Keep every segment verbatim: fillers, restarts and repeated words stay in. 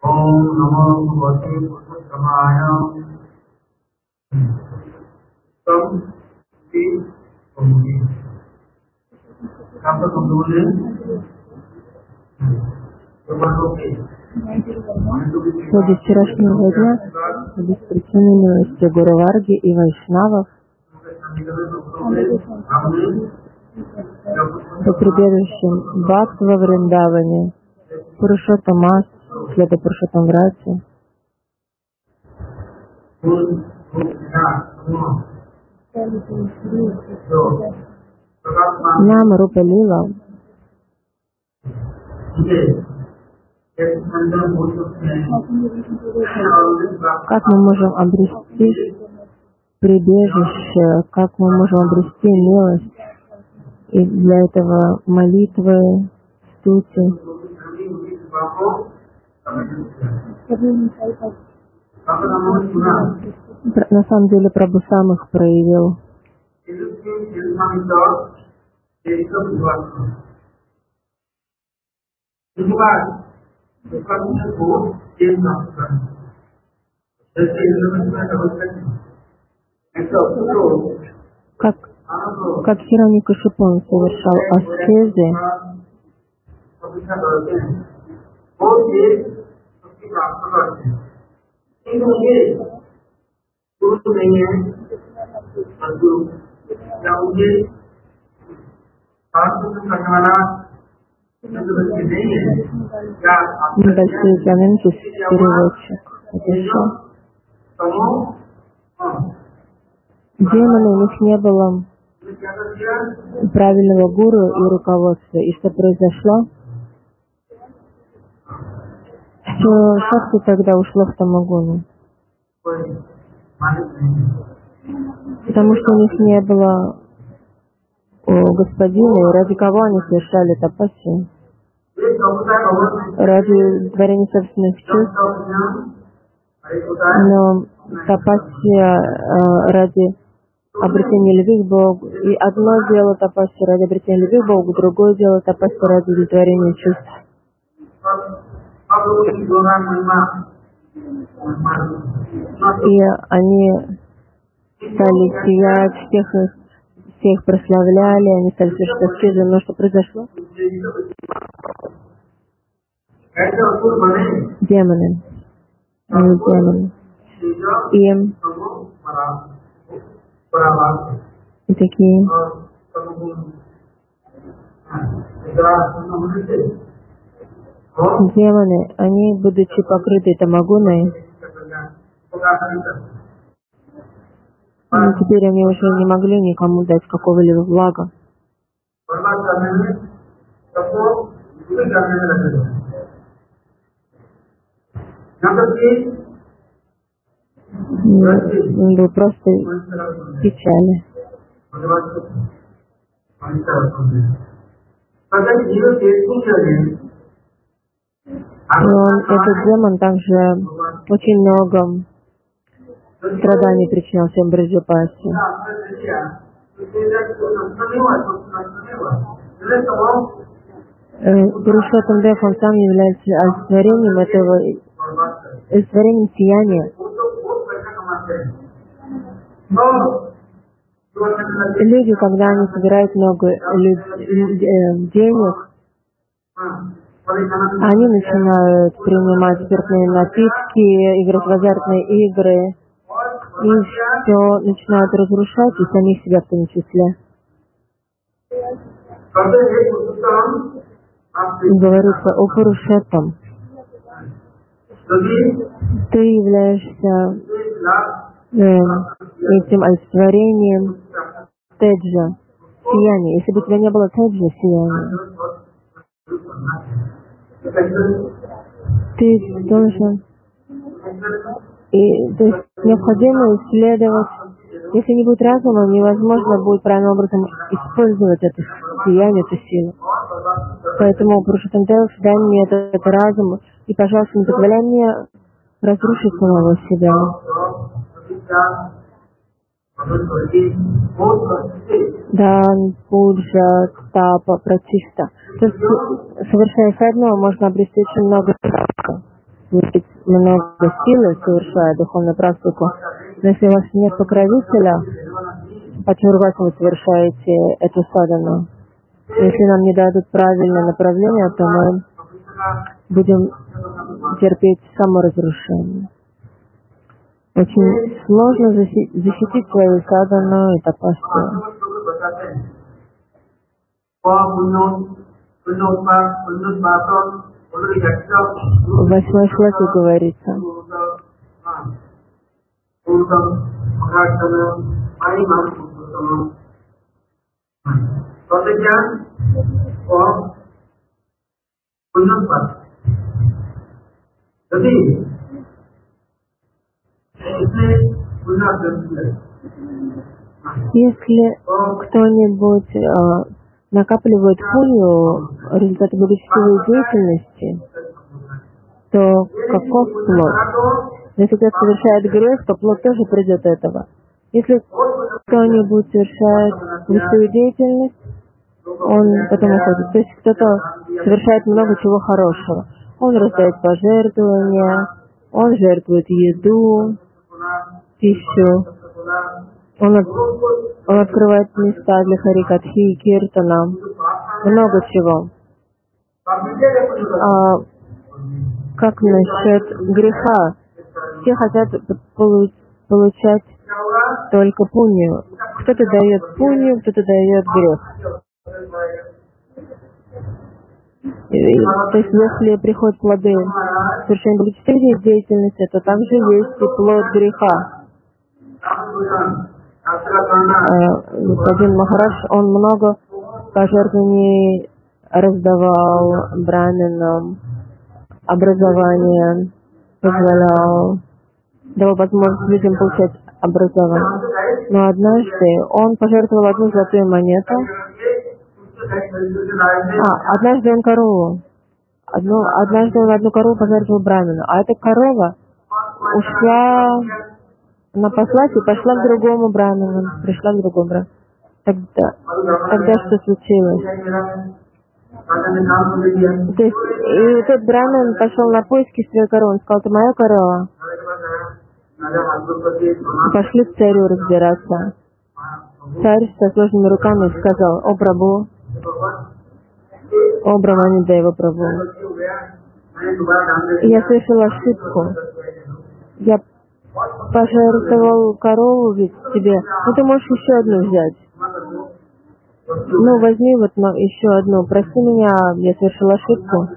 Om Namo Bhagavate Purushottamaya. Tam Ti Omni. Kapan tujuannya? В ходе вчерашнего дня без причины милости Гуру Варги и Вайшнавов по предыдущим Бхакт во Вриндаване, Пурушоттамас, следа Пурушоттам Врати, Нама Рупа Лила, как мы можем обрести прибежище, как мы можем обрести милость, и для этого молитвы, стути. На самом деле Прабху сам их проявил. Как, как Хираньякашипу совершал аскезы, небольшие заминки с переводчик. Хорошо. Демоны, у них не было правильного гуру и руководства. И что произошло? Что Шакти тогда ушло в Тамагуну. Потому что у них не было о, господина, и ради кого они совершали тапасию? Ради творения собственных чувств. Но тапасия э, ради обретения любви к Богу. И одно дело тапасия ради обретения любви к Богу, другое дело тапасия ради удовлетворения чувств. И они стали сиять, всех их, всех прославляли, они стали совершать аскезы, но что произошло? Демоны. Они демоны. И, и такие демоны, они, будучи покрыты тамагуной, теперь они уже не могли никому дать какого-либо блага. Он был просто в печали. И он, этот демон также очень много страданий причинял всем Браджапасе. Пурушоттам Дев, он сам является олицетворением этого, олицетворением сияния. Люди, когда они собирают много денег, они начинают принимать спиртные напитки, играть в азартные игры, и все начинают разрушать, и самих себя в том числе. Говорится о Пурушоттам. Ты являешься э, этим олицетворением теджа, сияния. Если бы у тебя не было теджа, сияния, ты должен, и, то есть необходимо исследовать. Если не будет разума, невозможно будет правильным образом использовать это сияние, эту силу. Поэтому, Пурушоттам Дев, дай мне этот, этот разум, и, пожалуйста, не позволяй мне разрушить самого себя. Дан, пуджа, тапа, прачишта. То есть, совершая одно, можно обрести очень много права. быть много силы, совершая духовную практику. Но если у вас нет покровителя, под чьим руководством вы совершаете эту садану, если нам не дадут правильное направление, то мы будем терпеть саморазрушение. Очень сложно защитить свою садану и тапасию. В восьмой шлоке говорится: если кто-нибудь э, накапливает пунью в результате благочестивой деятельности, то каков плод? Если кто-то совершает грех, то плод тоже придет от этого. Если кто-нибудь совершает благочестивую деятельность, он потом уходит. То есть кто-то совершает много чего хорошего. Он раздает пожертвования, он жертвует еду, пищу, он, от, он открывает места для харикатхи и киртана, много чего. А как насчет греха? Все хотят получ, получать только пунью. Кто-то дает пунью, кто-то дает грех. И, то есть, если приходят плоды совершения благочестивой деятельности, то там же есть и плод греха. Господин Махарадж, он много пожертвований раздавал браминам, образование позволял, давал возможность людям получать образование. Но однажды он пожертвовал одну золотую монету. А, однажды он корову. Одну, однажды он одну корову пожертвовал брамину. А эта корова ушла, она паслась и пошла к другому брамину. Пришла к другому брамину. Тогда, тогда что случилось? То есть, и тот брамин пошел на поиски своей коровы. Он сказал: это моя корова. Пошли к царю разбираться. Царь со сложными руками сказал: о, Прабху, о, Браманидева Прабху, я совершил ошибку. Я пожертвовал корову ведь тебе. Ну, ты можешь еще одну взять. Ну, возьми вот еще одну. Прости меня, я совершил ошибку.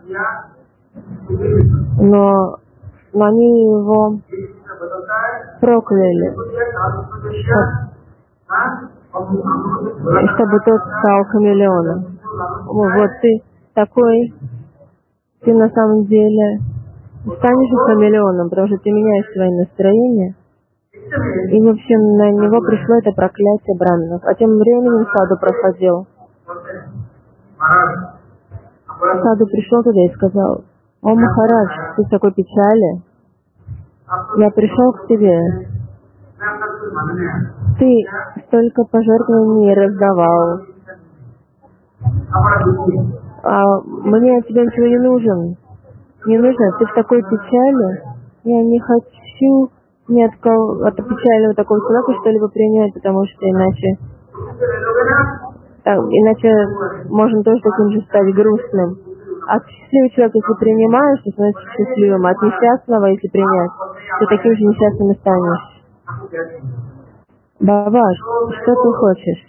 Но, но они его прокляли, чтобы тот стал хамелеоном. Вот ты такой, ты на самом деле станешь хамелеоном, потому что ты меняешь свои настроения. И, в общем, на него пришло это проклятие браминов. А тем временем Саду проходил. Саду пришел туда и сказал: о, Махарадж, ты в такой печали. Я пришел к тебе. Ты столько пожертвований раздавал. А мне от тебя ничего не нужен. Не нужно. Ты в такой печали. Я не хочу ни от кого, от печального такого человека что-либо принять, потому что иначе, так, иначе можно тоже таким же стать грустным. От счастливого человека, если принимаешь, то становишься счастливым. От несчастного, если принять, то таким же несчастным и станешь. Баба, что ты хочешь?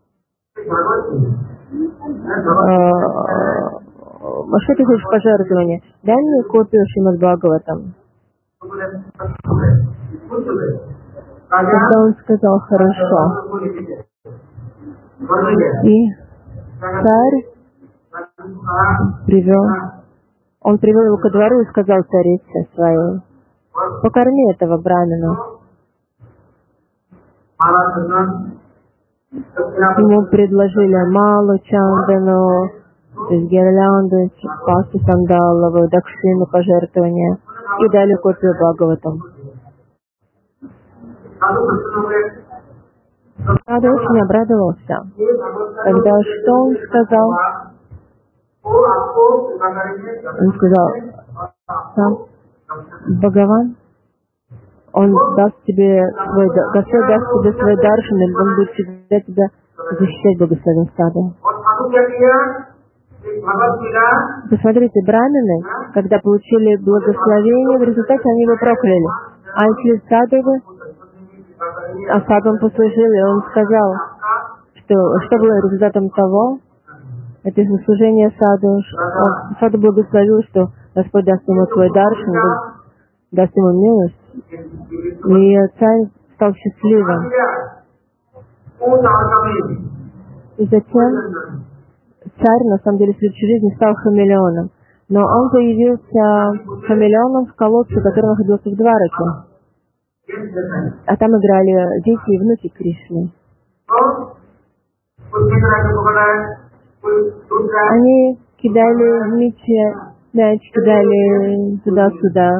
А что ты хочешь пожертвования? Дай мне копию Шримад Бхагаватам. Тогда он сказал: хорошо. И царь привел, он привел его ко двору и сказал царице своей: покорми этого брамина. Ему предложили малу чандану, то есть гирлянду, пасту сандаловую, дакшину, пожертвования, и дали копию Бхагаватам. Саду очень обрадовался. Тогда что он сказал? Он сказал: сам, Бхагаван, он даст тебе свой, Господь даст тебе свой даршан, и он будет всегда тебя защищать, благословен саду. Посмотрите, брамины, когда получили благословение, в результате они его прокляли. А если садовы, а саду он послужил, и он сказал, что, что было результатом того, это заслужение саду. Он, саду благословил, что Господь даст ему свой даршан, даст ему милость. И царь стал счастливым. И затем царь, на самом деле, в следующей жизни стал хамелеоном. Но он появился хамелеоном в колодце, который находился в Двараке. А там играли дети и внуки Кришны. Они кидали мячи, мяч кидали туда-сюда.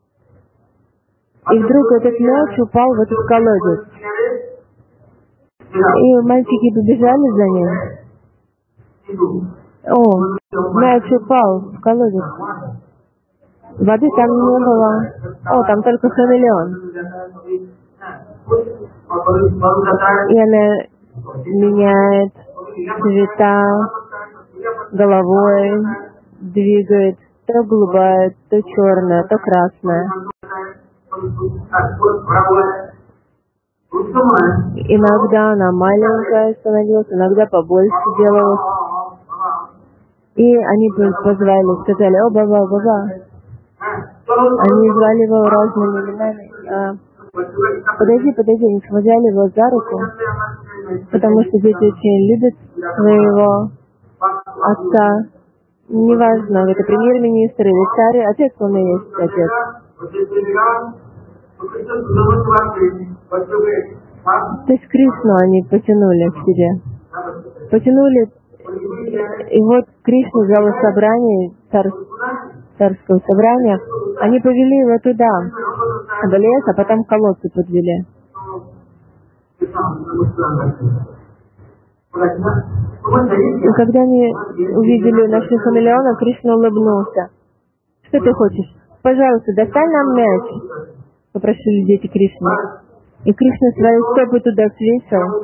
И вдруг этот мяч упал в этот колодец. И мальчики побежали за ним. О, мяч упал в колодец. Воды там не было. О, там только хамелеон. И она меняет цвета головой, двигает то голубая, то черная, то красная. Иногда она маленькая становилась, иногда побольше делалась. И они позвали, сказали: «О, Баба, Баба». Они звали его разными именами. А, подойди, подойди, они взяли его за руку, потому что дети очень любят своего отца. Неважно, это премьер-министр или царь, отец он и есть отец. То есть Кришну они потянули к себе. Потянули, и вот Кришна взял собрание, царь, царского собрания, они повели его туда, в лес, а потом к колодцу подвели. И когда они увидели наших хамелеонов, Кришна улыбнулся. «Что ты хочешь? Пожалуйста, достань нам мяч», — попросили дети Кришны. И Кришна свои стопы туда свесил.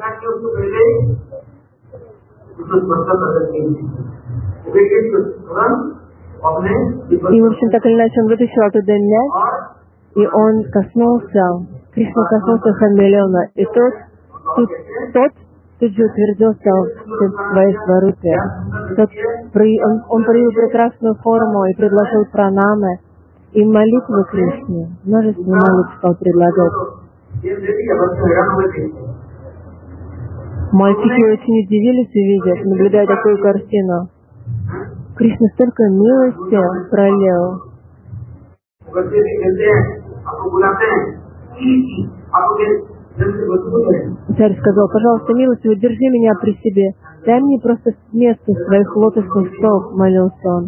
И, в общем, так или иначе, он вытащил оттуда мяч, и он коснулся, Кришна коснулся хамелеона, и тот, тут, тот тут же утвердился в своей сварупе. Тот, он, он проявил прекрасную форму и предложил пранамы, и молитвы Кришне, множество молитв стал предлагать. Мальчики очень удивились, увидев, наблюдая такую картину. Кришна столько милости пролил. Царь сказал: «Пожалуйста, милостиво, держи меня при себе. Дай мне просто место своих лотосных стоп», — молился он.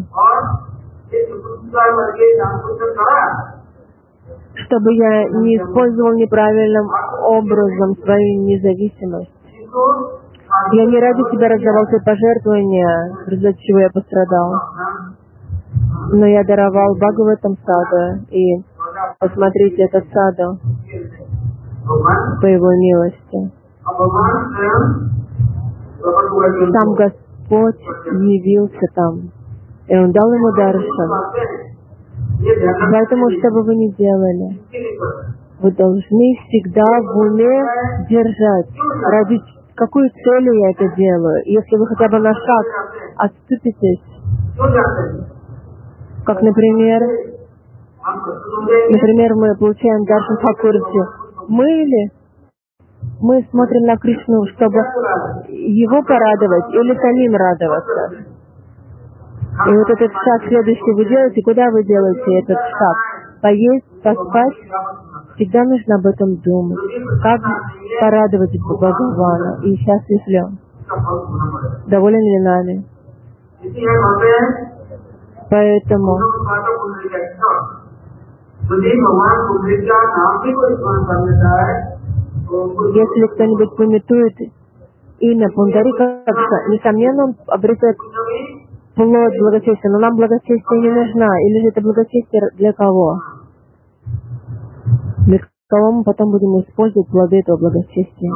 «Чтобы я не использовал неправильным образом свою независимость. Я не ради тебя раздавал свои пожертвования, из-за чего я пострадал. Но я даровал Бхагаватам саду, и посмотрите этот саду по его милости. Сам Господь явился там, и Он дал ему даршан. Поэтому, что бы вы ни делали, вы должны всегда в уме держать, ради какой целью я это делаю. Если вы хотя бы на шаг отступитесь, как, например, например, мы получаем даршан Хакурджи, мы или мы смотрим на Кришну, чтобы его порадовать или самим радоваться. И вот этот шаг следующий вы делаете, куда вы делаете этот шаг? Поесть, поспать? Всегда нужно об этом думать. Как порадовать Бхагавана? И счастлив ли он? Доволен ли нами? Поэтому если кто-нибудь пометует имя Пундарика, несомненно, он обретет плод благочестия. Но нам благочестие не нужна. Или же это благочестие для кого? для кого мы потом будем использовать плоды этого благочестия.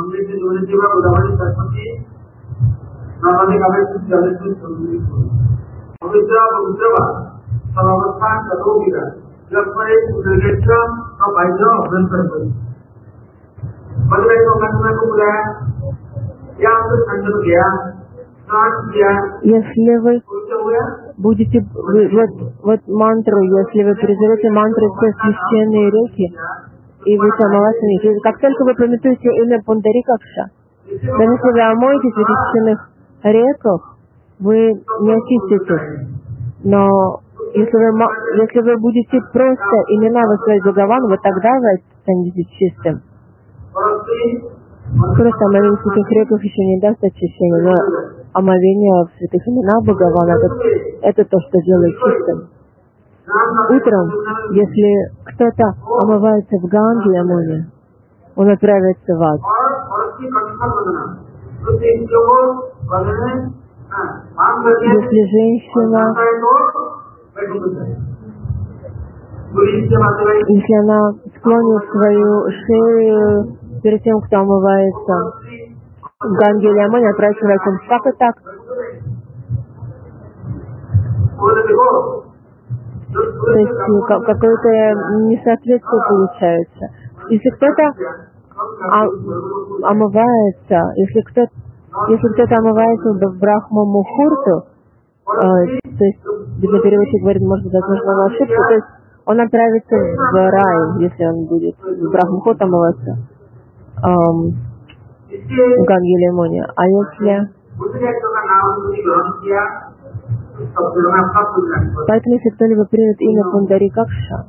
Если вы будете, вы, вот, вот мантру, если вы призовете мантру все священные реки, и вы омываться не, как только вы пометуете имя Пундарикакша, даже если вы омоетесь в этих священных реках, вы не очиститесь. Но если вы, если вы будете просто имена восславить Бхагавана, вот тогда вы станете чистым. Просто омовение в святых реках еще не даст очищения, но омовение в святых именах Бхагавана это, это то, что делает чистым. Утром, если кто-то омывается в Ганге Ямуне, он отправится в ад. Если женщина, если она склонит свою шею перед тем, кто омывается в Ганге или Ямуне, отправится в ад. Как и так? То есть какое-то несоответствие получается. Если кто-то омывается, если кто-то если кто-то омывается в Брахма Мухурту, э, то есть, видно, переводчик говорит, может быть, возможно, он ошибся, то есть он отправится в рай, если он будет в Брахма Мухурту омываться эм, в Ганге или Ямуне. А если... Поэтому, если кто-либо примет имя Пундарикакша,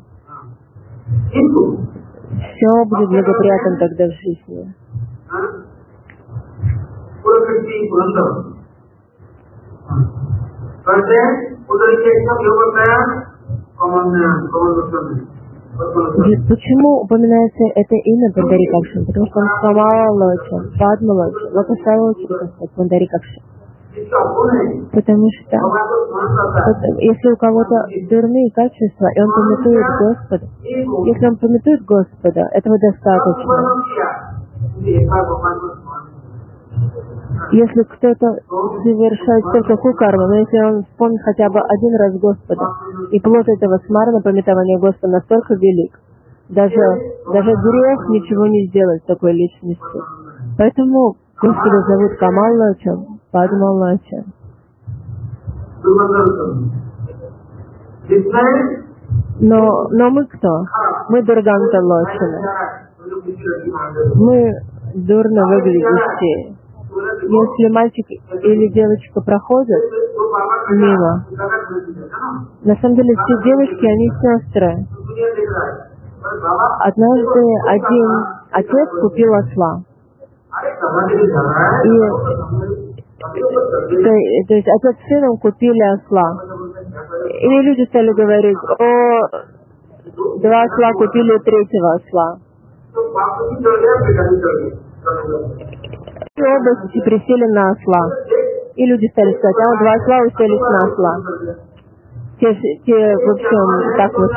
все будет благоприятно тогда в жизни. Почему упоминается это имя Пундарикакша? Потому что он Камала-лочин, Падма-лочин, Лотоса-лочин, Пундарикакша. Потому что если у кого-то дурные качества, и он памятует Господа, если он памятует Господа, этого достаточно. Если кто-то совершает только кукарму, но если он вспомнит хотя бы один раз Господа, и плод этого смарана, памятования Господа, настолько велик, даже, даже грех ничего не сделает с такой личностью. Поэтому Господа зовут Камал-лочин, Падма-лочин. Но, но мы кто? Мы Дурганта-лочины. Мы дурно выглядящие. Если мальчик или девочка проходят мимо, на самом деле все девушки, они сестры. Однажды один отец купил осла. И, то, то есть отец с сыном купили осла. И люди стали говорить, о, два осла купили третьего осла. И оба присели на осла. И люди стали сказать, а вот два осла уселись на осла. Те, те, в общем, так вот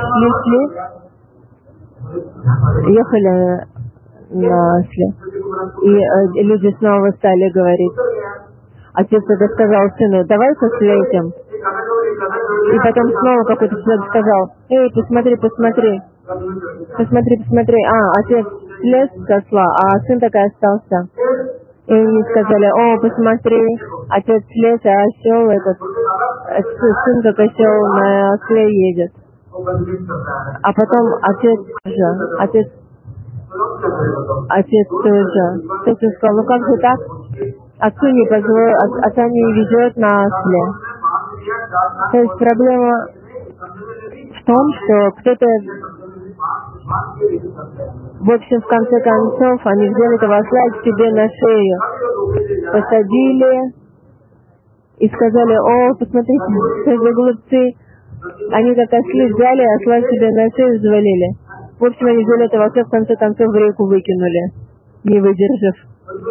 шли-шли, ехали на осле. И э, люди снова стали говорить. Отец тогда сказал сыну, давай-ка слезем. И потом снова какой-то человек сказал, эй, посмотри, посмотри. Посмотри, посмотри. А, отец слез с осла, а сын так и остался. И они сказали, о, посмотри, отец слез, а осел этот, сын как осел на осле едет. А потом отец же, отец, отец тоже. Кто-то сказал, ну как же так? Отцу не позволит, отца не ведет на осле. То есть проблема в том, что кто-то, в общем, в конце концов, они взяли этого осла к себе на шею, посадили и сказали, о, посмотрите, что за глупцы. Они как осли взяли, осла себе на шею взвалили. В общем, они взяли этого осла, в конце концов, в реку выкинули, не выдержав,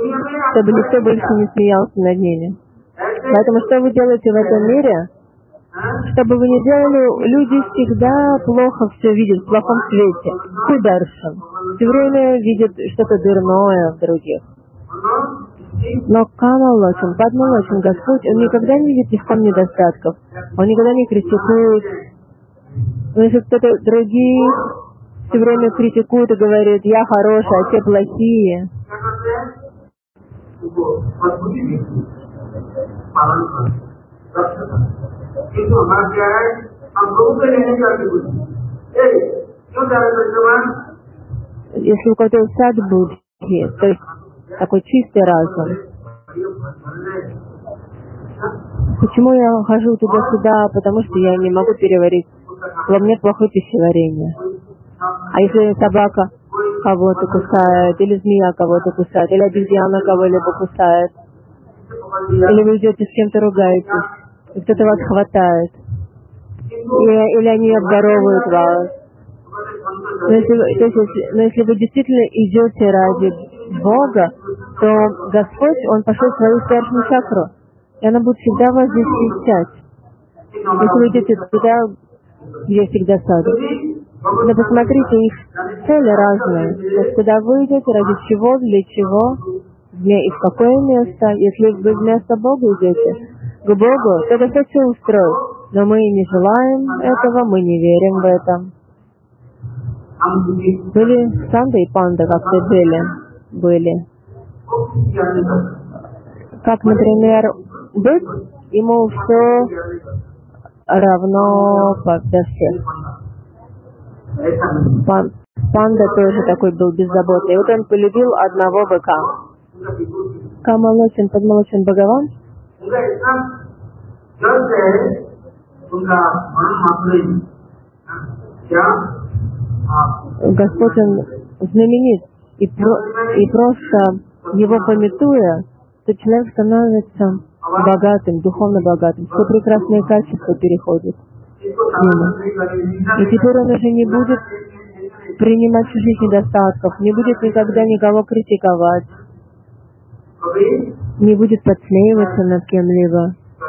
чтобы никто больше не смеялся над ними. Поэтому что вы делаете в этом мире? Что бы вы ни делали, люди всегда плохо все видят, в плохом свете. Сударшан. Все время видят что-то дурное в других. Но Камалочин, Падмалочин, Господь, Он никогда не видит ни в ком недостатков. Он никогда не критикует. Но если кто-то других все время критикует и говорит, я хороший, а те плохие, если у кого-то сад будхи, то есть такой чистый разум, почему я хожу туда-сюда? Потому что я не могу переварить. Во мне плохое пищеварение. А если собака кого-то кусает, или змея кого-то кусает, или обезьяна кого-либо кусает, или вы идете с кем-то ругаетесь, и кто-то вас хватает, или, или они обворовывают вас. Но если, вы, то есть, если, но если вы действительно идете ради Бога, то Господь, Он пошел в свою старшую чакру, и она будет всегда вас защищать. Если вы идете туда, где всегда сады. Но посмотрите, их цели разные. То есть, куда вы идете, ради чего, для чего, и в какое место. Если вы вместо Бога идете, к Богу, то это все устроит. Но мы не желаем этого, мы не верим в это. Были Санда и Панда, как-то были. были. Как, например, бык, ему все равно для всех. Пан, панда тоже такой был беззаботный. И вот он полюбил одного быка. Камалочин, Падмалочин Бхагаван. Господь, Он знаменит. И, про, и просто его пометуя, то человек становится богатым, духовно богатым. Все прекрасные качества переходят к нему. И теперь он уже не будет принимать чужих недостатков, не будет никогда никого критиковать, не будет подсмеиваться над кем-либо.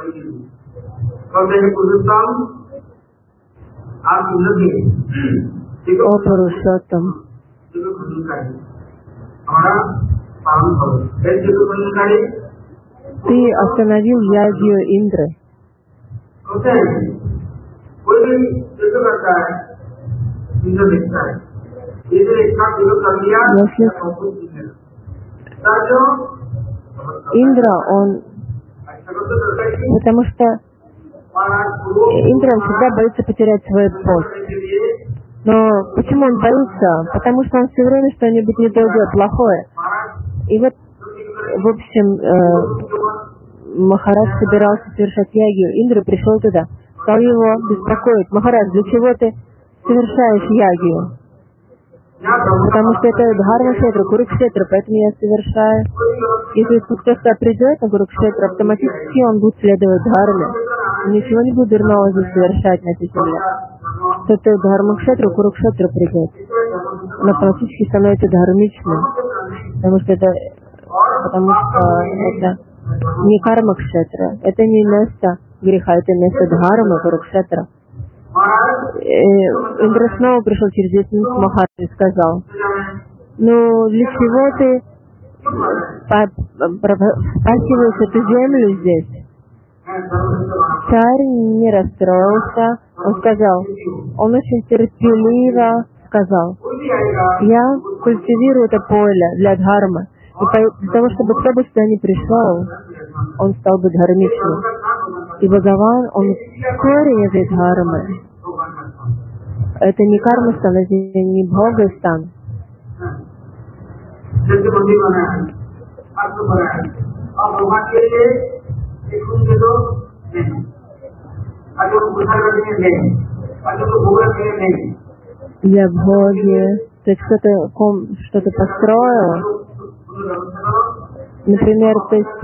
О Пурушоттам. Ты остановил ягью Индры. Если Индра, он... Потому что Индра, он всегда боится потерять свой пост. Но почему он боится? Потому что он все время что-нибудь не то делает плохое. И вот, в общем, э, Махарадж собирался совершать ягью. Индра пришел туда, стал его беспокоить. Махарадж, для чего ты совершаешь ягью? Потому что это Дхарма-кшетра, Курукшетра, поэтому я совершаю. Если кто-то придет на Курукшетра, автоматически он будет следовать Дхарме. Ничего не будет дурного здесь совершать на этой земле. Кто-то Дхарма-кшетру, Курукшетра придет. Он автоматически становится дхармичным. Потому что это, потому что это не карма-кшетра, это не место греха, это место Дхармы, Курукшетра. Индра снова пришел через десять минут к Махараджу и сказал, ну, для чего ты спасиваешь эту землю здесь? Царь не расстроился, он сказал, он очень терпеливо сказал, я культивирую это поле для дхармы, и для того, чтобы кто бы сюда не пришел, он стал бы дхармичным. И Бхагаван, он корень этой дхармы. Это не карма-стан, это не бхога-стан. Для бхоги, то есть кто-то ком, что-то построил, например, то есть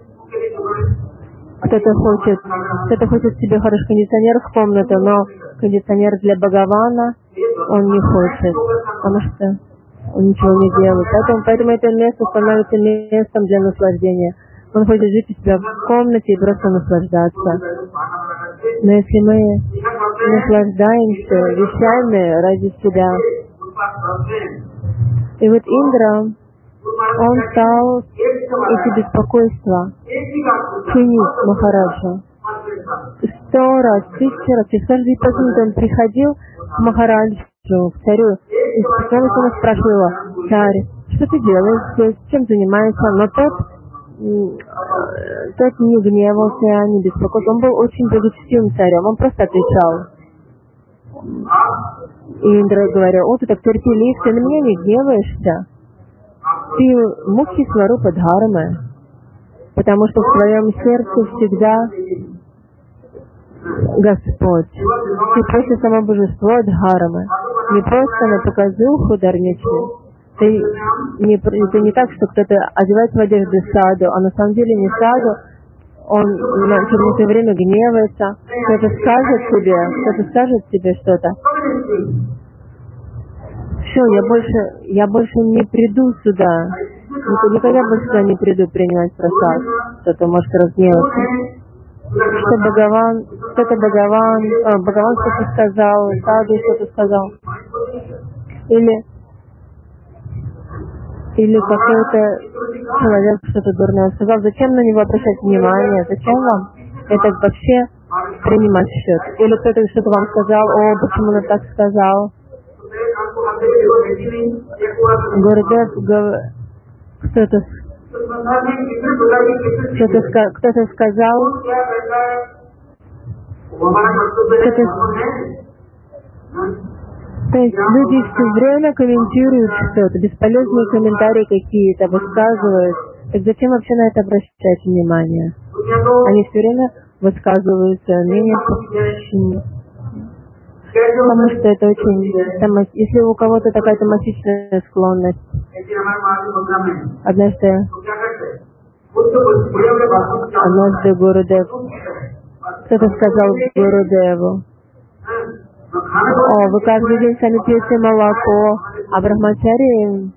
кто-то хочет, кто-то хочет себе хороший кондиционер в комнату, но кондиционер для Бхагавана он не хочет, потому что он ничего не делает. Поэтому, поэтому это место становится местом для наслаждения. Он хочет жить у себя в комнате и просто наслаждаться. Но если мы наслаждаемся вещами ради себя, и вот Индра, он стал эти беспокойства чинить Махараджа. Сто раз, тысячу раз, через каждый пункт он приходил к Махараджу, к царю, и постоянно он спрашивал его: царь, что ты делаешь здесь, чем занимаешься? Но тот, тот не гневался, не беспокоился, он был очень благочестивым царем, он просто отвечал. И Индра говорил: о, ты так терпелив, ты на меня не гневаешься. Ты мукти сварупа дхармы, потому что в твоем сердце всегда Господь. Ты просто само божество дхармы, не просто на показуху дарничный. Ты не, это не так, что кто-то одевается в одежду саду, а на самом деле не саду, он через некоторое время гневается, кто-то скажет тебе, кто-то скажет тебе что-то. Все, я больше, я больше не приду сюда. Никогда больше сюда не приду принимать просад. Кто-то может разгневаться. Что Бхагаван, кто-то Бхагаван, а, Бхагаван что-то сказал, Саду что-то сказал. Или, или какой-то человек что-то дурное сказал. Зачем на него обращать внимание? Зачем вам это вообще принимать в счет? Или кто-то что-то вам сказал: о, почему он так сказал? Гурудев, кто-то кто-то, кто-то сказал, кто-то, то есть люди все время комментируют что-то, бесполезные комментарии какие-то высказывают. Так зачем вообще на это обращать внимание? Они все время высказываются мнение, потому что это очень... Если у кого-то такая томатичная склонность, однажды, однажды Гурудев, кто-то сказал Гурудеву: о, вы каждый день сами пьете молоко, а брахмачари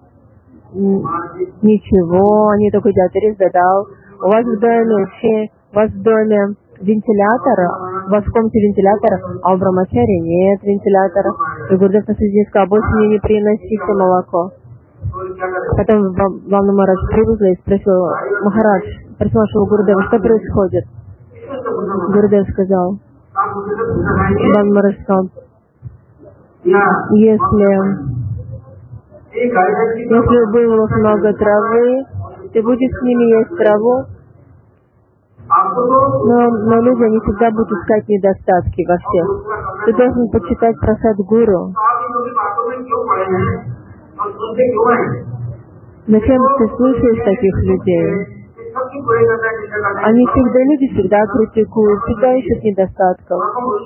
ничего, они только едят рис, дадал. У вас в доме, у вас в доме вентилятор, у вас в комнате вентилятор, а у брахмачари нет вентилятора. И Гурудев на следующий день сказал: больше мне не приносите молоко. Потом Вамна Махарадж привезла и спросил: Махарадж, спросил нашего Гурудева, что происходит? Гурудев сказал, Вамна Махарадж сказал: если, если было много травы, ты будешь с ними есть траву, но, но люди, они всегда будут искать недостатки во всех. Ты должен почитать прасад Гуру. Зачем ты слушаешь таких людей? Они всегда, люди всегда критикуют, всегда ищут недостатков.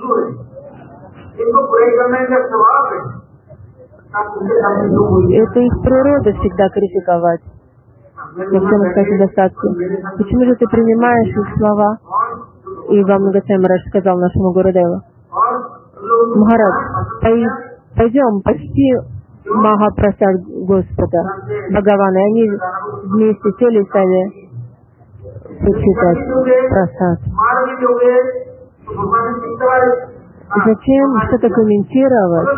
Это их природа всегда критиковать. Зачем искать недостатки? Почему же ты принимаешь их слова? И вам Махарадж Махарадж сказал нашему Гурудеву: Махарадж, пойдем, почти Махапрасад Господа Бхагавана. И они вместе сели и стали почитать прасад. Зачем что-то комментировать?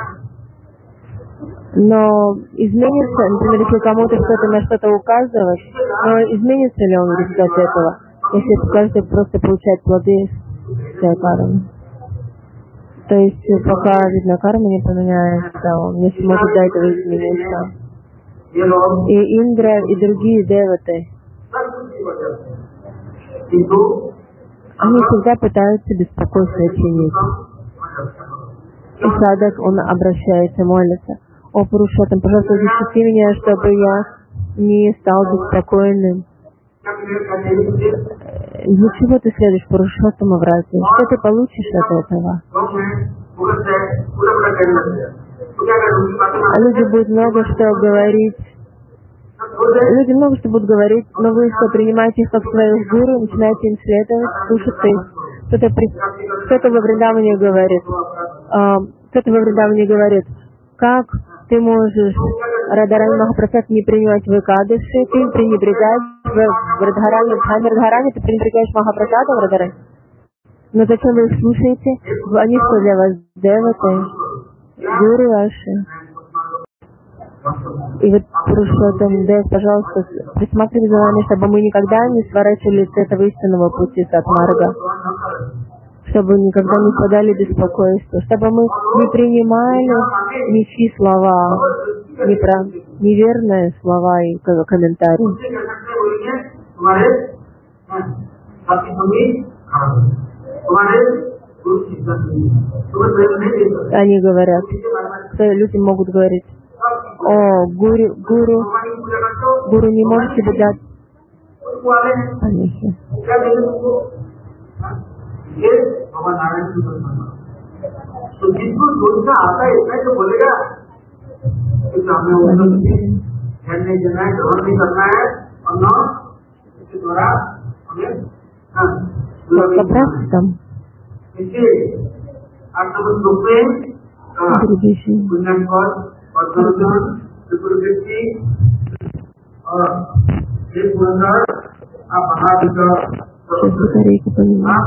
Но изменится, например, если кому-то что-то на что-то указывать, но изменится ли он в результате этого, если каждый просто получает плоды своей кармы? То есть пока, видно, карма не поменяется, он не сможет до этого измениться. И Индра, и другие деваты, они всегда пытаются беспокойство чинить. И Садак, он обращается, молится: о, Пурушоттам, пожалуйста, защити меня, чтобы я не стал беспокойным. Для чего ты следуешь Пурушоттаму в разве? Что ты получишь от этого? А люди будут много что говорить. Люди много что будут говорить, но вы что, принимаете их как своих гуру, начинаете им следовать, слушаться их. Кто-то, при... кто-то во Вриндаване говорит, а, кто-то во Вриндаване говорит, как ты можешь Радарани Махапрасад не принимать в Экадыши, ты пренебрегаешь в Радхарани, в Радхарани ты пренебрегаешь Махапрасадом в Радарани. Но зачем вы их слушаете? Они что для вас? Деваты, гуру ваши. И вот Пурушоттам Дев, пожалуйста, присматривай за нами, чтобы мы никогда не сворачивали с этого истинного пути Сатмарга, чтобы никогда не впадали в беспокойство, чтобы мы не принимали ничьи слова, непра... неверные слова и комментарии. Они говорят, что люди могут говорить: о, гуру, гуру, гуру не может тебе дать помехи. Собраться там. Сейчас батарейку поменяю.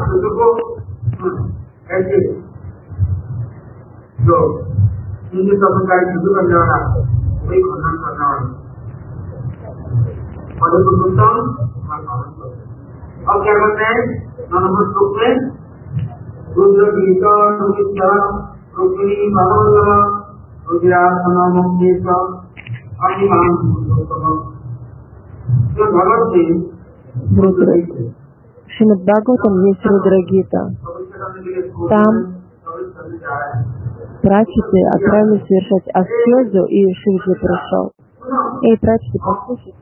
अब क्या करते हैं नंबर टू में रुद्र गीता रुद्र रुक्मिणी भगवत रुद्रासना मुक्ति का अभिमान जो भगवत जी Шримад Бхагаватам есть Рудра Гита. Там прачеты отправились совершать аскезу, и Шиваджи пришел. Эй, прачеты, послушайте.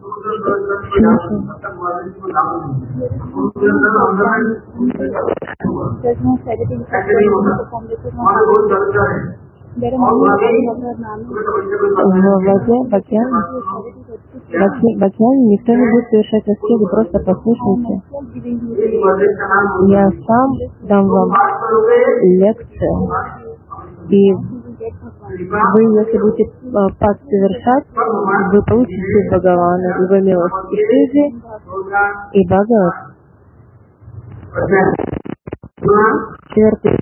В океане, в океане никто не будет совершать аскезу, просто послушайте. Я сам дам вам лекцию, и вы, если будете пад совершать, вы получите Бхагавана, его милость. И Шиви, и Бхагават. Четвертый.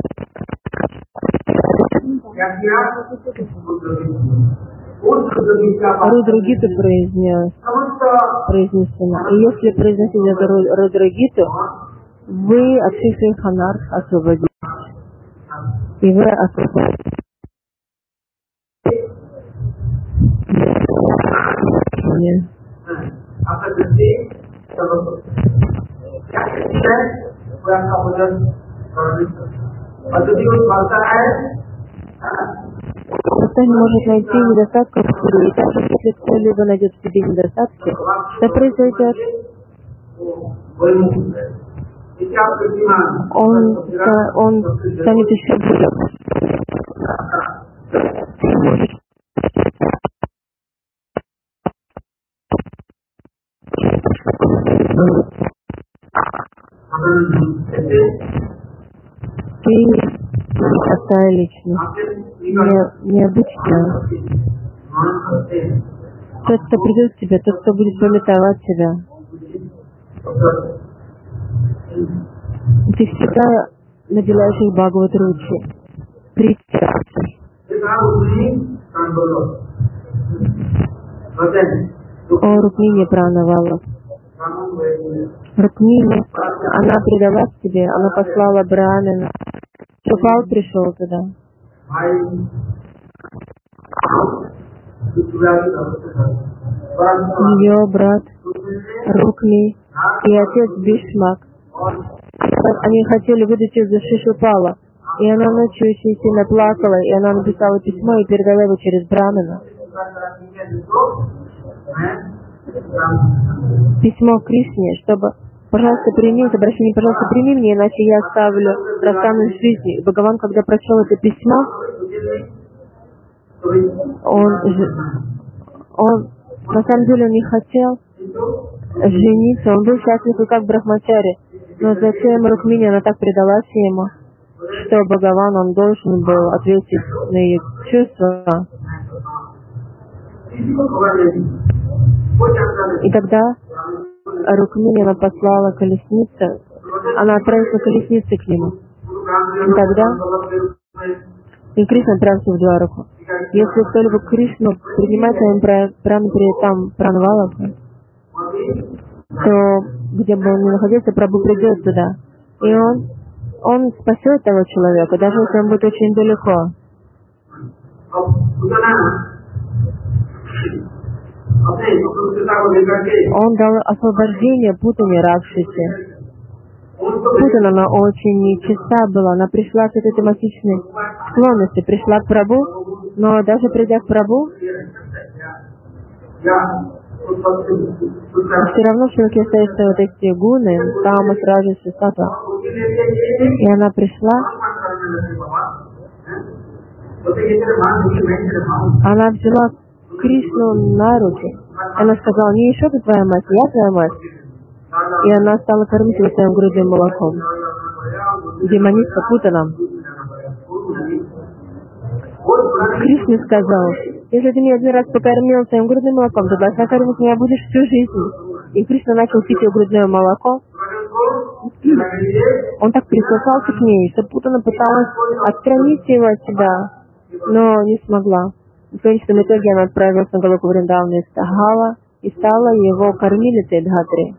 Рудра-гиту произнес, произнесено. И если произносить эту Рудра-гиту, вы от всех своих анарх освободитесь. И вы освободитесь. Кто не может найти недостатков в себе, и даже если кто-либо найдет в себе недостатки, что произойдет? Он, он станет еще более. Ты простая личность, не, необычная. Тот, кто придет к тебе, тот, кто будет пометовать тебя. Ты всегда наделяешь их Бхагават-ручи, притягиваешь. О, Рукмини Пранавала. Рукмини, она предалась тебе, она послала Брамина. Шупал пришел туда. Ее брат Рукми и отец Бишмак. Они хотели выдать ее за Шишупала. И она ночью очень сильно плакала, и она написала письмо и передала его через Брамина. Письмо Кришне, чтобы, пожалуйста, прими это обращение, пожалуйста, прими меня, иначе я оставлю, расстанусь с жизнью. И Бхагаван, когда прочел это письмо, он, он, на самом деле, он не хотел жениться, он был счастлив и как брахмачари. Но затем Рукмини, она так предалась ему, что Бхагаван, он должен был ответить на ее чувства. И тогда Рукмини, она послала колесницу она отправилась на колеснице к нему. И тогда и Кришна отправился в Двараку. Если кто-либо Кришну принимает своим прямо перед там Пранвалакой, то где бы он ни находился, Прабху придет туда. И он, он спасет того человека, даже если он будет очень далеко. Он дал освобождение Путане Ракшисе. Путана, она очень нечиста была, она пришла с этой тематичной склонностью, пришла к Прабху, но даже придя к Прабху, все равно в человеке остаются вот эти гуны, тамас, раджас и саттва. И она пришла, она взяла Кришну на руки. Она сказала: не еще ты твоя мать, я твоя мать. И она стала кормить его своим грудным молоком. Демонистка Путана. Кришна сказал: если ты меня один раз покормил своим грудным молоком, то должна кормить меня будешь всю жизнь. И Кришна начал пить ее грудное молоко. Он так прислушался к ней, что Путана пыталась отстранить его от себя, но не смогла. В конечном итоге она отправилась на Галоку Вриндавана из Тахала и стала его кормилицей Дхатри.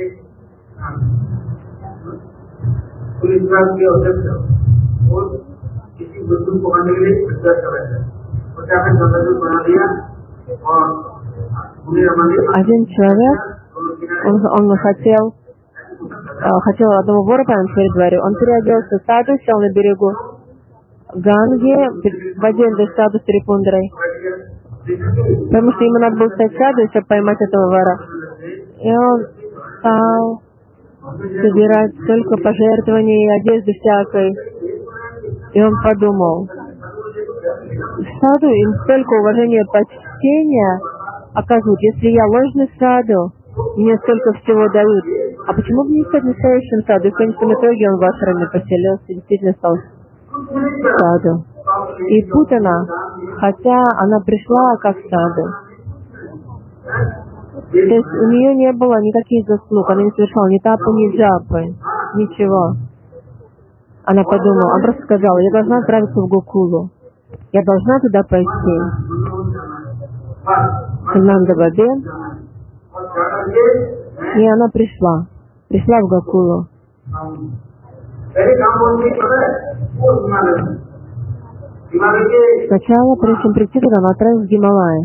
Один человек, он, он хотел, хотел одного вора поймать перед дворе. Он переоделся в саду, сел на берегу Ганги, в один саду с Трипундрой, потому что ему надо было стать в саду, чтобы поймать этого вора. И он стал собирать столько пожертвований и одежды всякой. И он подумал: в саду им столько уважения и почтения оказывают. Если я ложный в саду, мне столько всего дают. А почему бы не стать настоящим в саду? И в конечном итоге он в ашраме поселился, действительно стал в саду. И Путана, хотя она пришла как в саду, то есть у нее не было никаких заслуг, она не совершала ни тапы, ни джапы, ничего. Она подумала, она просто сказала: я должна отправиться в Гокулу, я должна туда пойти. К Нандаваде. И она пришла, пришла в Гокулу. Сначала, прежде чем прийти туда, она отправилась в Гималай.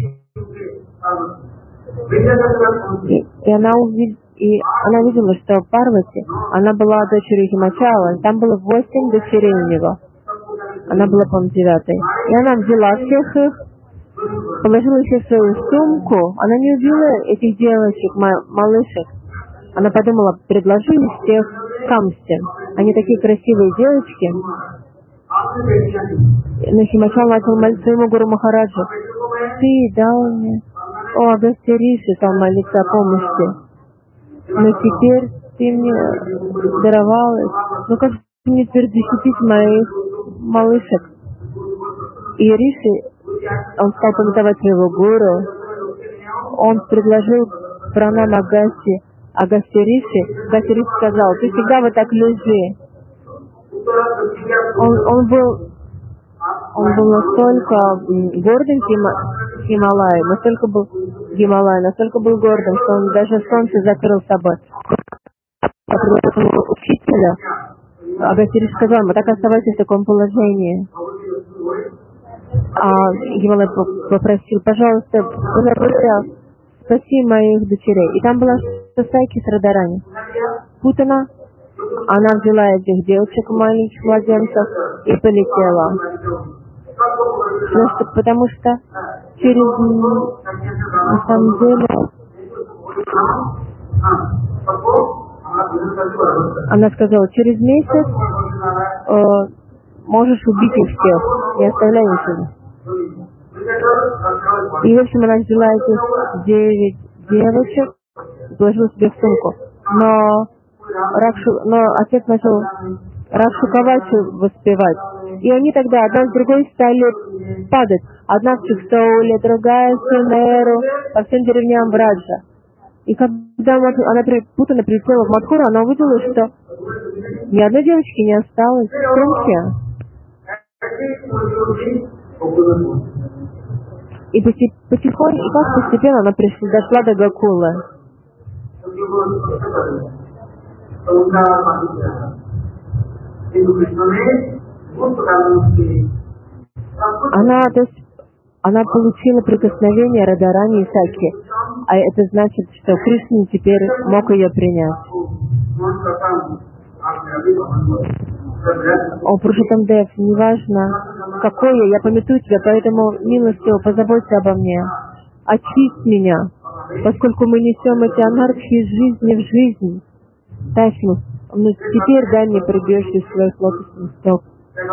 И, и, она увид... и она видела, что Парвати, она была дочерью Химачала, там было восемь дочерей у него. Она была, по-моему, девятой. И она взяла всех их, положила их в свою сумку. Она не убила этих девочек, малышек. Она подумала: предложи их всех Камсте. Они такие красивые девочки. Но Химачал начал молить своему Гуру Махараджу: ты дал мне, о Агастья Риши, стал молиться о помощи. Но теперь ты мне даровал их. Ну как же мне теперь защитить моих малышек? И Риши, он стал пометовать своего гуру. Он предложил пранам Агасти, Агастья Риши. Агастья Риши сказал: ты всегда вот так лежи. Он, он был он был настолько гордым Хима, Хималай, настолько был Гималай, настолько был гордым, что он даже солнце закрыл собой. Учителя Агастья Риши сказал: мы так оставайтесь в таком положении. А Гималай попросил: пожалуйста, пожалуйста, спаси моих дочерей. И там была Сасайки с Радарани. Путана, она взяла этих девочек, маленьких младенцев, и полетела. Просто потому что через, на самом деле, она сказала: через месяц э, можешь убить их всех, не оставляй ничего. И, в общем, она взяла этих девять девочек, положила себе в сумку. Но, Ракшу, но отец начал Ракшу Кавачу воспевать. И они тогда одна с другой стали падать. Одна в Чикстоуле, другая в Сунеру, по всем деревням Браджа. И когда она Путана прилетела в Мадхуру, она увидела, что ни одной девочки не осталось в Крымке. И потихоньку, и так постепенно она пришла, дошла до Гокулы. Она, то есть, она получила прикосновение Радарани и Саки, а это значит, что Кришна теперь мог ее принять. О, Пурушоттам-дев, неважно, какое, я памятую тебя, поэтому милостиво позаботься обо мне. Очисть меня, поскольку мы несем эти анархии из жизни в жизнь. Тайшну, ну теперь дай мне прибежище своих лотосных стоп.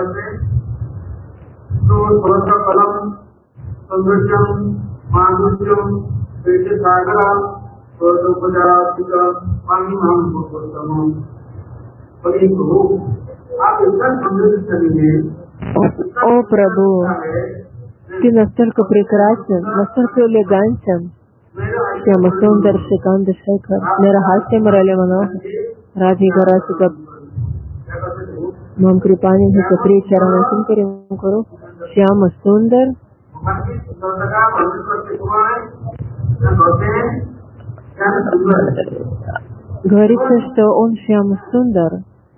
О, Прабху, ты настолько прекрасен, настолько элегантен. Шьяма Сундар, Шиканда Шекар, Нерахасья Мурали Маноха, Радхи Гарасика, Мам Крипани Хикапри Чаранасин Каримкуру, Шьяма Сундар. Говорится, что он Шьяма Сундар.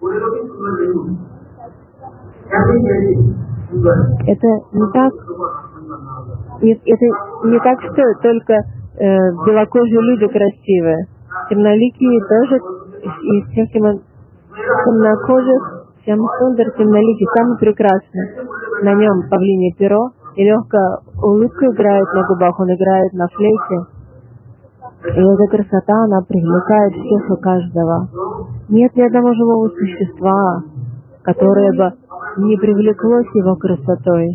Это не так, не, это не так, что только э, белокожие люди красивые. Темноликие тоже, и всех темнокожих, Шьяма Сундар темноликий, самый прекрасный. На нем павлинье перо, и легкая улыбка играет на губах, он играет на флейте. И эта красота, она привлекает всех и каждого. Нет ни одного живого существа, которое бы не привлеклось его красотой.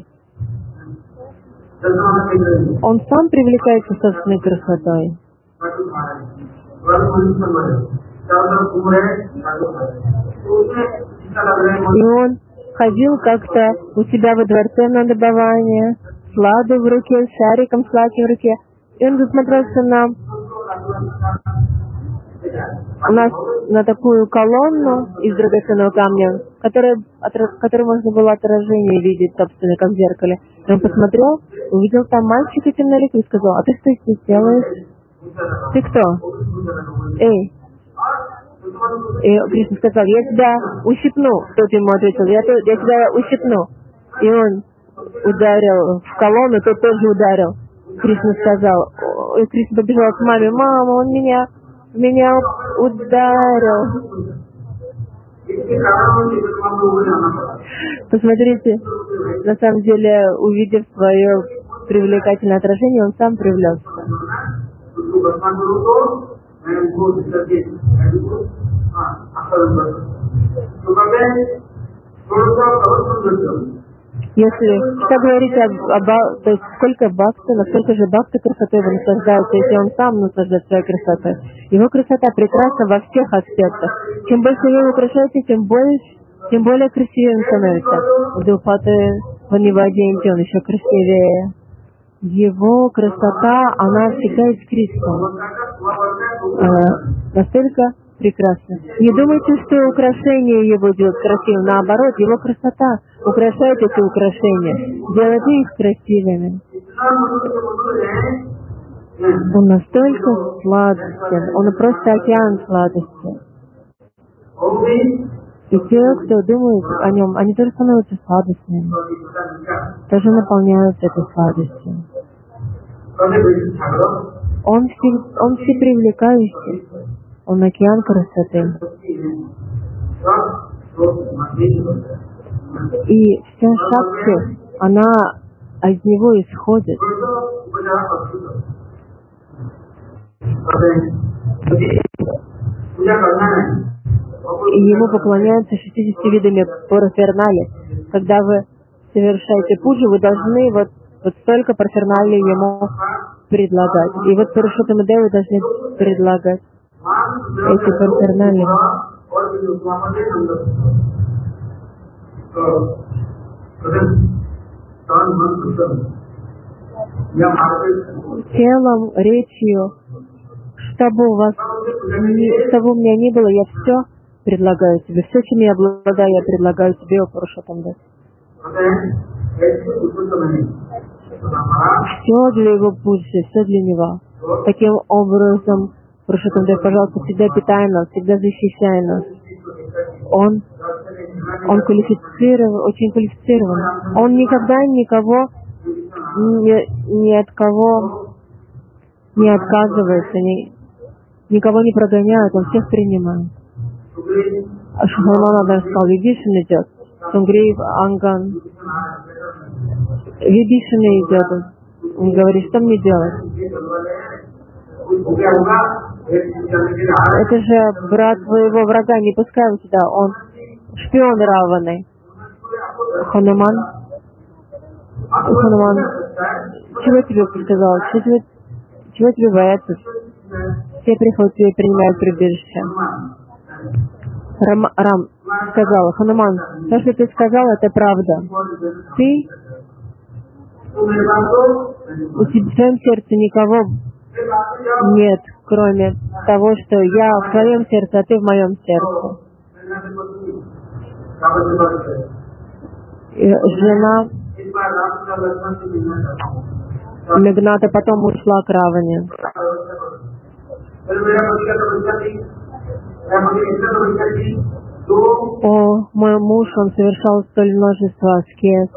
Он сам привлекается собственной красотой. И он ходил как-то у себя во дворце на добывание, с ладой в руке, с шариком с лаки в руке. И он засмотрелся на, на, на такую колонну из драгоценного камня, которая, в которой можно было отражение видеть, собственно, как в зеркале. И он посмотрел, увидел там мальчика темноликого и сказал: а ты что здесь делаешь? Ты кто? Эй! И Кришна сказал: я тебя ущипну. Тот ему ответил: я, я тебя ущипну. И он ударил в колонну, тот тоже ударил. Кришна сказал, и Кришна побежал к маме: мама, он меня, меня ударил. Посмотрите, на самом деле, увидев свое привлекательное отражение, он сам привлекся. Если что говорить об, об, то есть сколько бхакта, насколько же бхакта красотой его наслаждается, если он сам наслаждается своей красотой. Его красота прекрасна во всех аспектах. Чем больше вы его украшаете, тем больше, тем более красивее он становится. В Духпате Ваниваденте он еще красивее. Его красота, она всегда искристая. Э, настолько прекрасно. Не думайте, что украшения его делают красивым. Наоборот, его красота украшает эти украшения, делает их красивыми. Он настолько сладостен, он просто океан сладости. И те, кто думает о нем, они тоже становятся сладостными, тоже наполняются этой сладостью. Он, все, он всепривлекающий. Он океан красоты. И вся шакти, она из него исходит. И ему поклоняются шестьюдесятью видами парафернали. Когда вы совершаете пуджу, вы должны вот, вот столько парафернали ему предлагать. И вот Пурушоттам-деву должны предлагать эти парафернали. Телом, речью, Что бы у вас, ни, что бы у меня ни было, я все предлагаю тебе. Все, чем я обладаю, я предлагаю тебе, о Пурушоттам-дас. Все для его пользы, все для него. Таким образом, Пурушоттам-дас, пожалуйста, всегда питай нас, всегда защищай нас. Он, он квалифицирован, очень квалифицирован. Он никогда никого, ни, ни от кого не отказывается, ни, никого не прогоняет, он всех принимает. А Шухарман даже сказал, Вибишин идет, Сунгрив, Анган. Вибишин идет, он говорит, что мне делать? Это же брат твоего врага, не пускай его сюда, он шпион Раваны. Хануман, Хануман, чего тебе сказал? Чего тебе, чего тебе бояться? Все приходят тебе и принимают прибежище. Рам, Рам сказал, Хануман, то, что ты сказал, это правда. Ты, у тебя в твоем сердце никого нет, кроме того, что я в твоем сердце, а ты в моем сердце. И жена Мегната потом ушла к Раване. О, мой муж, он совершал столь множество аскез.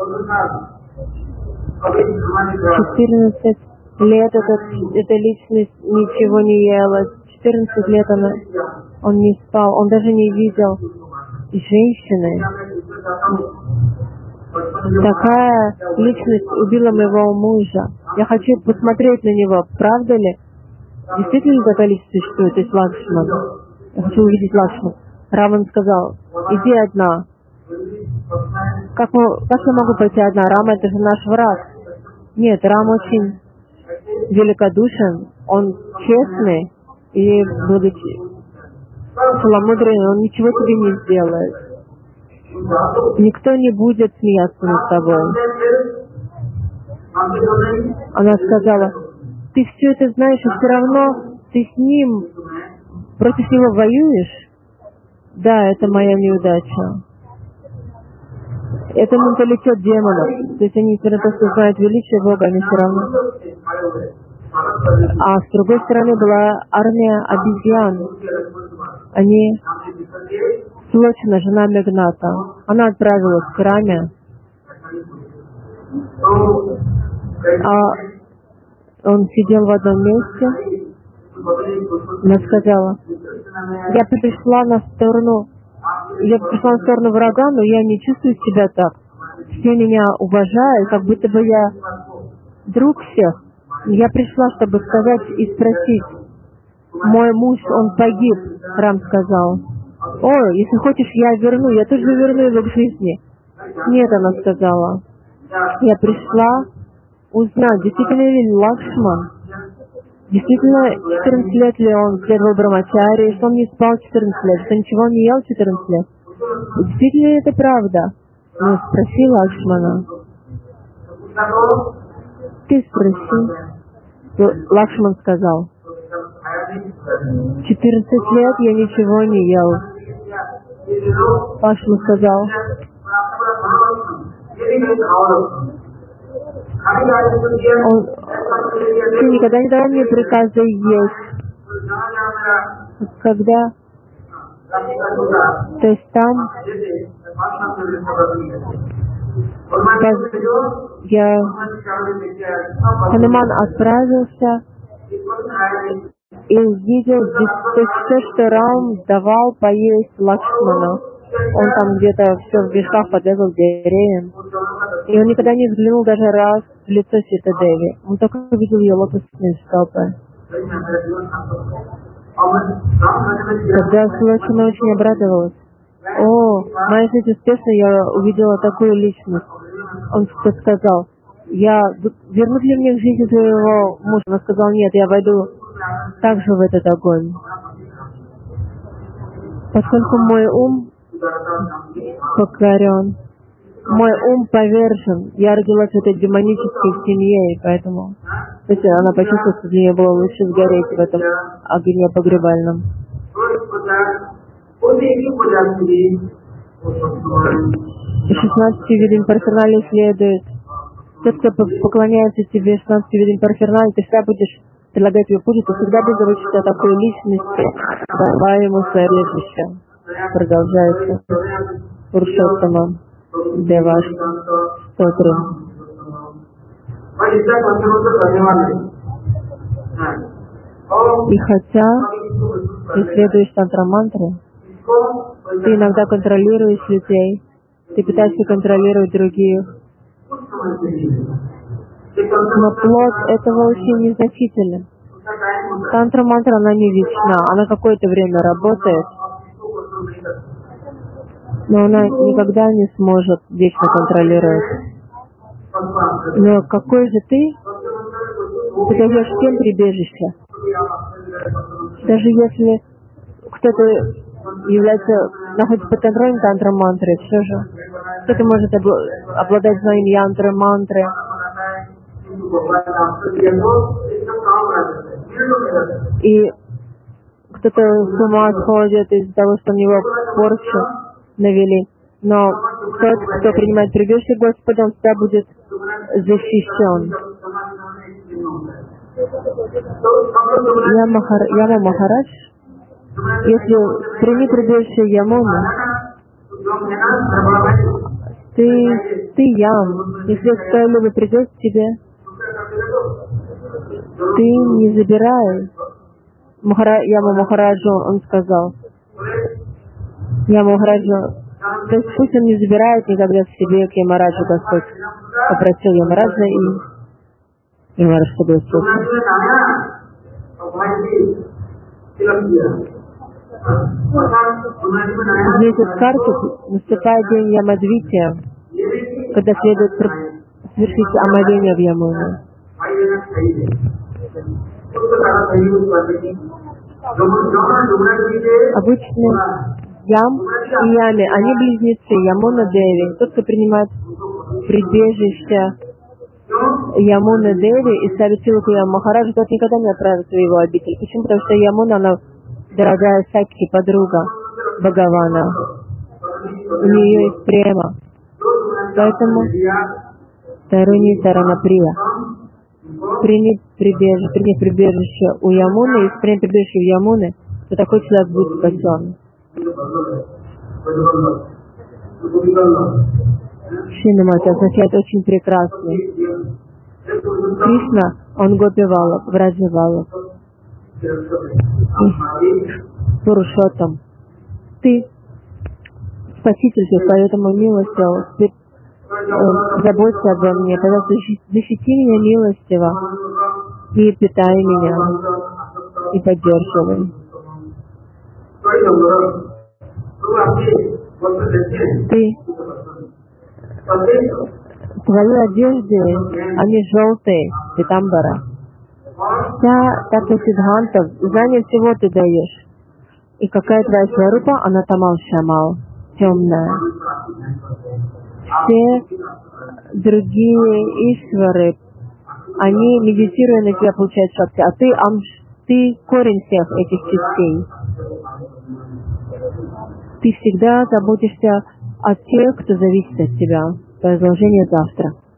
четырнадцать лет этот, эта личность ничего не ела. четырнадцать лет она, он не спал, он даже не видел женщины. Такая личность убила моего мужа. Я хочу посмотреть на него, правда ли? Действительно такая личность существует, то есть Лакшман. Я хочу увидеть Лакшман. Раван сказал, иди одна. Как, мы, как я могу пойти одна? Рама это же наш враг. Нет, Рам очень великодушен, он честный и целомудренный, он ничего тебе не сделает. Никто не будет смеяться над тобой. Она сказала, ты все это знаешь, и все равно ты с ним, против него воюешь? Да, это моя неудача. Это менталитет демонов. То есть они, несмотря на то, что знают величие Бога, они все равно. А с другой стороны была армия обезьян. Они... Слочина, жена Мегната, она отправилась к Раме. А он сидел в одном месте. Она сказала, я пришла на сторону, я пришла на сторону врага, но я не чувствую себя так. Все меня уважают, как будто бы я друг всех. Я пришла, чтобы сказать и спросить. Мой муж, он погиб, Рам сказал. О, если хочешь, я верну, я тоже верну его к жизни. Нет, она сказала. Я пришла узнать, действительно ли Лакшман, действительно четырнадцать лет ли он следовал Брамачари, что он не спал четырнадцать лет, что ничего не ел четырнадцать лет. Действительно ли это правда? Ну, спроси Лакшмана. Ты спроси. Лакшман сказал. четырнадцать лет я ничего не ел. Лакшман сказал. Он, ты никогда не давал мне приказа есть. Когда? То есть там я Хануман отправился и увидел здесь все, что Рам давал поесть Лакшману. Он там где-то все в мешках подрезал деревьям. И он никогда не взглянул даже раз в лицо Сита-Деви. Он только увидел ее лотосные стопы. Когда Слочина очень обрадовалась. О, моя жизнь успешна, я увидела такую личность. Он сказал, я вернут ли мне к жизни твоего мужа? Он сказал, нет, я войду также в этот огонь. Поскольку мой ум покорен, мой ум повержен, я родилась в этой демонической семье, и поэтому То есть она почувствовала, что для нее было лучше сгореть в этом огне погребальном. шестнадцати видам парферналии следует. Тот, кто поклоняется тебе шестнадцати видам парферналии, ты всегда будешь предлагать ее пуджу, ты всегда будешь говорить, что о такой личности, давай ему сорежище. Продолжается Пурушоттама Деваш Стотри. И хотя ты следуешь тантра-мантре, ты иногда контролируешь людей, ты пытаешься контролировать других, но плод этого очень незначителен. Тантра-мантра, она не вечна, она какое-то время работает, но она никогда не сможет вечно контролировать. Но какой же ты? Ты даешь всем прибежище. Даже если кто-то является, находится под контролем тантра-мантры, все же кто-то может обладать знанием янтры-мантры. И кто-то с ума сходит из-за того, что на него порчу навели. Но тот, кто принимает прибежище Господа, он всегда будет защищен. Яма, Яма Махарадж, если прими прибежище Ямуны, ты, ты Ям, если кто-либо придет к тебе, ты не забирай. Махара, Яма Махараджу, он сказал, Яма Махараджу, то есть пусть он не забирает никогда к себе к Ямараджу, Господь попросил Ямараджа и Ямарадж согласился. Здесь от карты наступает день Ямадвития, когда следует совершить омовение в Ямуне. Обычно Ям и Ями, они близнецы, Ямуна Деви. Тот, кто принимает прибежище Ямуна Деви и ставит силу к Яму Махараджу, тот никогда не отправится в его обитель. Почему? Потому что Ямуна, она дорогая Сакхи, подруга Бхагавана. У нее есть према. Поэтому Таруни Таранаприя. Прими прибежище, прими прибежище у Ямуны, и прими прибежище у Ямуны, то такой человек будет спасен. Шинамати означает очень прекрасный. Кришна, он Гопи-Валлаб, Враджа-Валлаб. Пурушоттам. Ты Спаситель, поэтому милостиво, ты э, заботься обо мне, пожалуйста, защити меня милостиво и питай меня, и поддерживай. Ты, твои одежды, они желтые, питамбара. Вся Татва Сиддханта, знание всего ты даешь. И какая твоя сварупа, она тамал шамал, темная. Все другие ишвары, они, медитируя на тебя, получают шакти, а ты, амш, ты корень всех этих частей. Ты всегда заботишься о тех, кто зависит от тебя. Продолжение завтра.